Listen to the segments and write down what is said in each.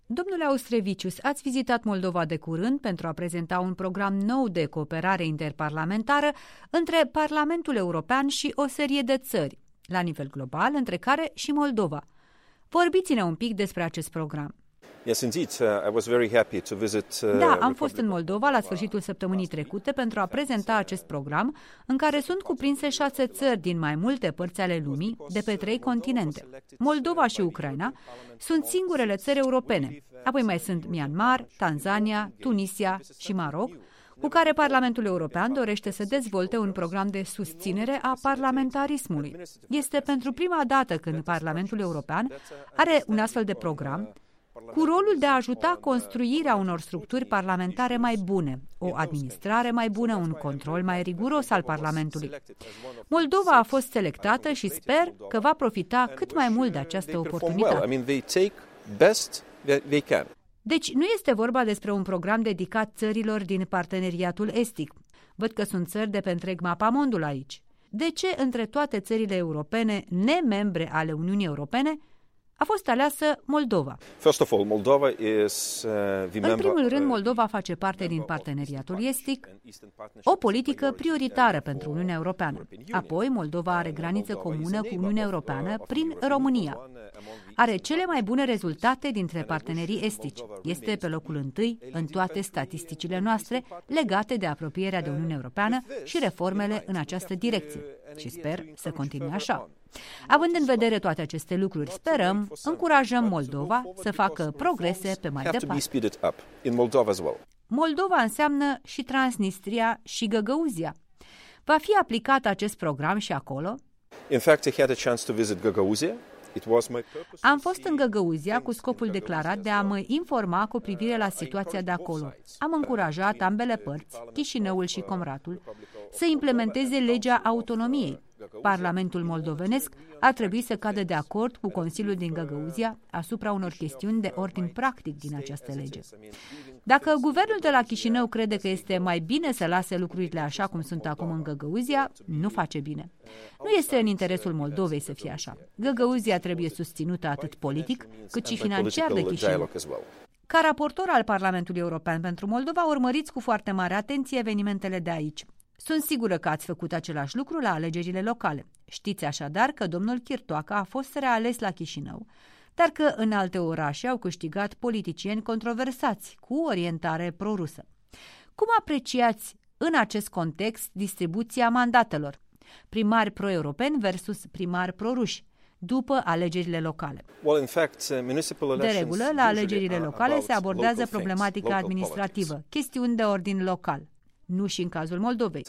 Domnule Austrevicius, ați vizitat Moldova de curând pentru a prezenta un program nou de cooperare interparlamentară între Parlamentul European și o serie de țări, la nivel global, între care și Moldova. Vorbiți-ne un pic despre acest program. Yes, indeed. I was very happy to visit. Da, am fost în Moldova la sfârșitul săptămânii trecute pentru a prezenta acest program în care sunt cuprinse 6 țări din mai multe părți ale lumii, de pe 3 continente. Moldova și Ucraina sunt singurele țări europene. Apoi mai sunt Myanmar, Tanzania, Tunisia și Maroc, cu care Parlamentul European dorește să dezvolte un program de susținere a parlamentarismului. Este pentru prima dată când Parlamentul European are un astfel de program, cu rolul de a ajuta construirea unor structuri parlamentare mai bune, o administrare mai bună, un control mai riguros al Parlamentului. Moldova a fost selectată și sper că va profita cât mai mult de această oportunitate. Deci nu este vorba despre un program dedicat țărilor din parteneriatul estic. Văd că sunt țări de pe întreg mapamondul aici. De ce între toate țările europene, nemembre ale Uniunii Europene, a fost aleasă Moldova? În primul rând, Moldova face parte din parteneriatul estic, o politică prioritară pentru Uniunea Europeană. Apoi, Moldova are graniță comună cu Uniunea Europeană prin România. Are cele mai bune rezultate dintre partenerii estici. Este pe locul întâi în toate statisticile noastre legate de apropierea de Uniunea Europeană și reformele în această direcție. Și sper să continue așa. Având în vedere toate aceste lucruri, sperăm, încurajăm Moldova să facă progrese pe mai departe. Moldova înseamnă și Transnistria și Găgăuzia. Va fi aplicat acest program și acolo? Am fost în Găgăuzia cu scopul declarat de a mă informa cu privire la situația de acolo. Am încurajat ambele părți, Chișinăul și Comratul, să implementeze legea autonomiei. Parlamentul moldovenesc ar trebui să cadă de acord cu Consiliul din Găgăuzia asupra unor chestiuni de ordin practic din această lege. Dacă guvernul de la Chișinău crede că este mai bine să lase lucrurile așa cum sunt acum în Găgăuzia, nu face bine. Nu este în interesul Moldovei să fie așa. Găgăuzia trebuie susținută atât politic cât și financiar de Chișinău. Ca raportor al Parlamentului European pentru Moldova, urmăriți cu foarte mare atenție evenimentele de aici. Sunt sigură că ați făcut același lucru la alegerile locale. Știți așadar că domnul Chirtoacă a fost reales la Chișinău, dar că în alte orașe au câștigat politicieni controversați, cu orientare prorusă. Cum apreciați în acest context distribuția mandatelor? Primari pro-europeni versus primari proruși, după alegerile locale. De regulă, la alegerile locale se abordează problematica administrativă, chestiuni de ordin local. Nu și în cazul Moldovei.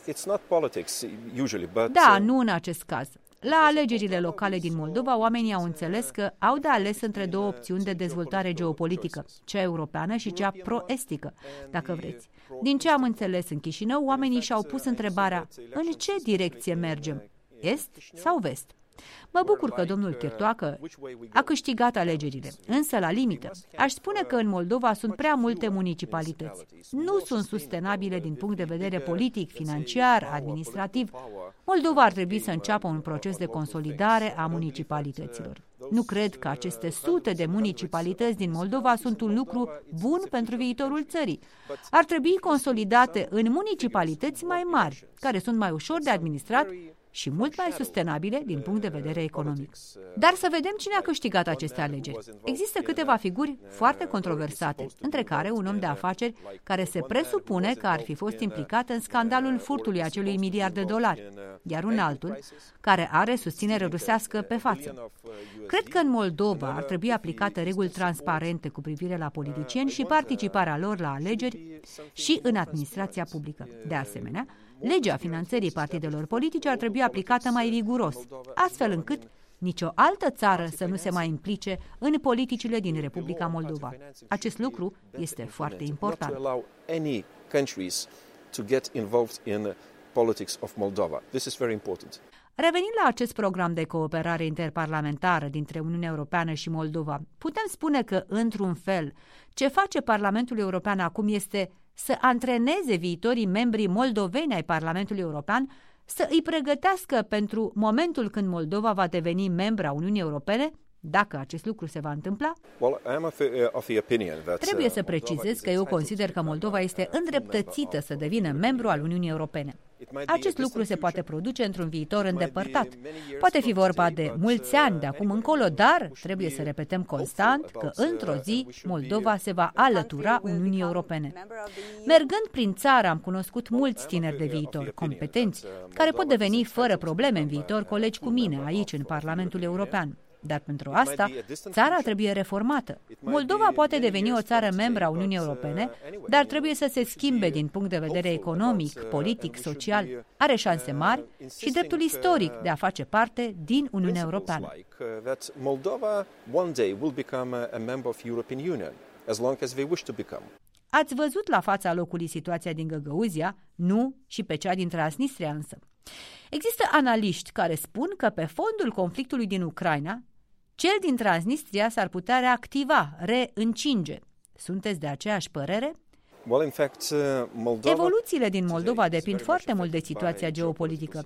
Da, nu în acest caz. La alegerile locale din Moldova, oamenii au înțeles că au de ales între două opțiuni de dezvoltare geopolitică, cea europeană și cea pro-estică, dacă vreți. Din ce am înțeles în Chișinău, oamenii și-au pus întrebarea, în ce direcție mergem, est sau vest? Mă bucur că domnul Chirtoacă a câștigat alegerile, însă la limită. Aș spune că în Moldova sunt prea multe municipalități. Nu sunt sustenabile din punct de vedere politic, financiar, administrativ. Moldova ar trebui să înceapă un proces de consolidare a municipalităților. Nu cred că aceste sute de municipalități din Moldova sunt un lucru bun pentru viitorul țării. Ar trebui consolidate în municipalități mai mari, care sunt mai ușor de administrat și mult mai sustenabile din punct de vedere economic. Dar să vedem cine a câștigat aceste alegeri. Există câteva figuri foarte controversate, între care un om de afaceri care se presupune că ar fi fost implicat în scandalul furtului acelui $1 miliard, iar un altul care are susținere rusească pe față. Cred că în Moldova ar trebui aplicate reguli transparente cu privire la politicieni și participarea lor la alegeri și în administrația publică. De asemenea, legea finanțării partidelor politice ar trebui aplicată mai riguros, astfel încât nicio altă țară să nu se mai implice în politicile din Republica Moldova. Acest lucru este foarte important. Revenind la acest program de cooperare interparlamentară dintre Uniunea Europeană și Moldova, putem spune că, într-un fel, ce face Parlamentul European acum este să antreneze viitorii membri moldoveni ai Parlamentului European să îi pregătească pentru momentul când Moldova va deveni membra Uniunii Europene, Dacă acest lucru se va întâmpla, trebuie trebuie să precizez că eu consider că Moldova este îndreptățită să devină membru al Uniunii Europene. Acest lucru se poate produce într-un viitor îndepărtat. Poate fi vorba de mulți ani de acum încolo, dar trebuie să repetăm constant că într-o zi Moldova se va alătura Uniunii Europene. Mergând prin țară am cunoscut mulți tineri de viitor, competenți, care pot deveni fără probleme în viitor colegi cu mine aici în Parlamentul European. Dar pentru asta, țara trebuie reformată. Moldova poate deveni o țară membră a Uniunii Europene, dar trebuie să se schimbe din punct de vedere economic, politic, social. Are șanse mari și dreptul istoric de a face parte din Uniunea Europeană. Ați văzut la fața locului situația din Găgăuzia, nu și pe cea din Transnistria însă. Există analiști care spun că pe fondul conflictului din Ucraina, cel din Transnistria s-ar putea reactiva, reîncinge. Sunteți de aceeași părere? Evoluțiile din Moldova depind foarte mult de situația geopolitică.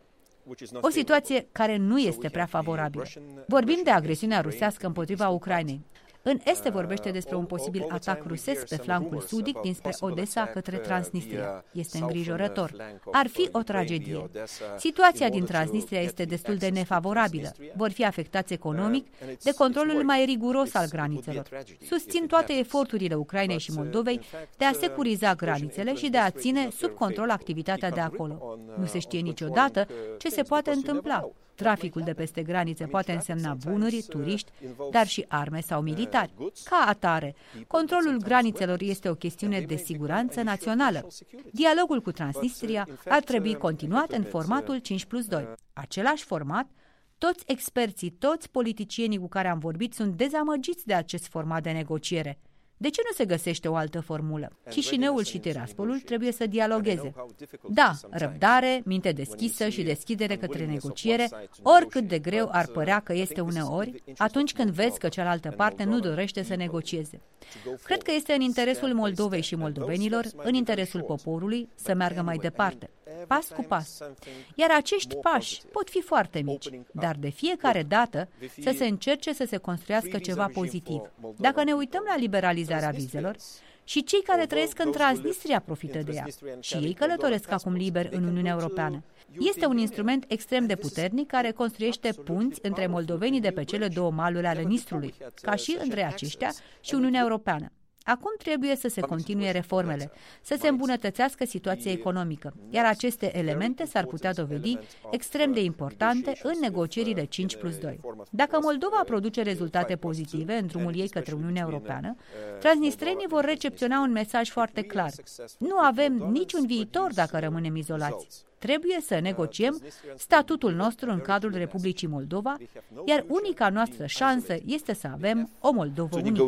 O situație care nu este prea favorabilă. Vorbim de agresiunea rusească împotriva Ucrainei. În est se vorbește despre un posibil atac rusesc pe flancul sudic dinspre Odessa către Transnistria. Este îngrijorător. Ar fi o tragedie. Situația din Transnistria este destul de nefavorabilă. Vor fi afectați economic de controlul mai riguros al granițelor. Susțin toate eforturile Ucrainei și Moldovei de a securiza granițele și de a ține sub control activitatea de acolo. Nu se știe niciodată ce se poate întâmpla. Traficul de peste granițe poate însemna bunuri, turiști, dar și arme sau militari. Ca atare, controlul granițelor este o chestiune de siguranță națională. Dialogul cu Transnistria ar trebui continuat în formatul 5+2. Același format, toți experții, toți politicienii cu care am vorbit sunt dezamăgiți de acest format de negociere. De ce nu se găsește o altă formulă? Chișinăul și Tiraspolul trebuie să dialogueze. Da, răbdare, minte deschisă și deschidere către negociere, oricât de greu ar părea că este uneori, atunci când vezi că cealaltă parte nu dorește să negocieze. Cred că este în interesul Moldovei și moldovenilor, în interesul poporului, să meargă mai departe, pas cu pas. Iar acești pași pot fi foarte mici, dar de fiecare dată să se încerce să se construiască ceva pozitiv. Dacă ne uităm la liberalizarea vizelor, și cei care trăiesc în Transnistria profită de ea. Și ei călătoresc acum liber în Uniunea Europeană. Este un instrument extrem de puternic care construiește punți între moldovenii de pe cele două maluri ale Nistrului, ca și între aceștia și Uniunea Europeană. Acum trebuie să se continue reformele, să se îmbunătățească situația economică, iar aceste elemente s-ar putea dovedi extrem de importante în negocierile 5+2. Dacă Moldova produce rezultate pozitive în drumul ei către Uniunea Europeană, transnistrenii vor recepționa un mesaj foarte clar. Nu avem niciun viitor dacă rămânem izolați. Trebuie să negociem statutul nostru în cadrul Republicii Moldova, iar unica noastră șansă este să avem o Moldovă unică.